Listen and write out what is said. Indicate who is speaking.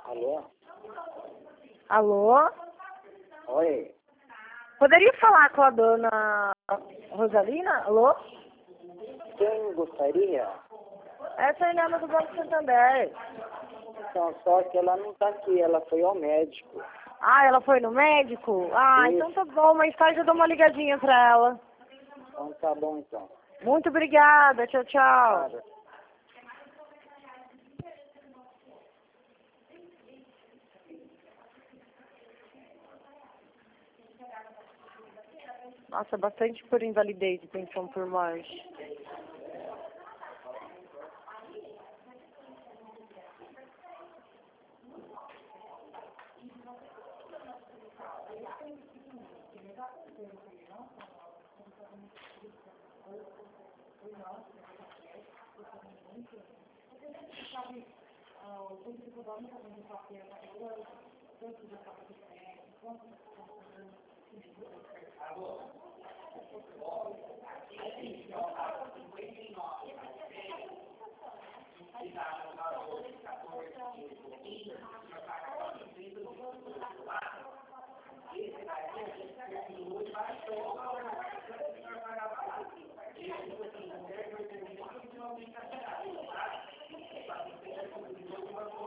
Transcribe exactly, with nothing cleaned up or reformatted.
Speaker 1: Alô?
Speaker 2: Alô?
Speaker 1: Oi?
Speaker 2: Poderia falar com a dona Rosalina? Alô?
Speaker 1: Quem gostaria?
Speaker 2: Essa é a Helena do Banco Santander.
Speaker 1: Então, só que ela não tá aqui, ela foi ao médico.
Speaker 2: Ah, ela foi no médico? Ah,
Speaker 1: Isso.
Speaker 2: então tá bom, mais tarde eu dou uma ligadinha pra ela.
Speaker 1: Então tá bom então.
Speaker 2: Muito obrigada, tchau, tchau.
Speaker 1: Nada.
Speaker 2: Nossa, bastante por invalidez e pensão por morte.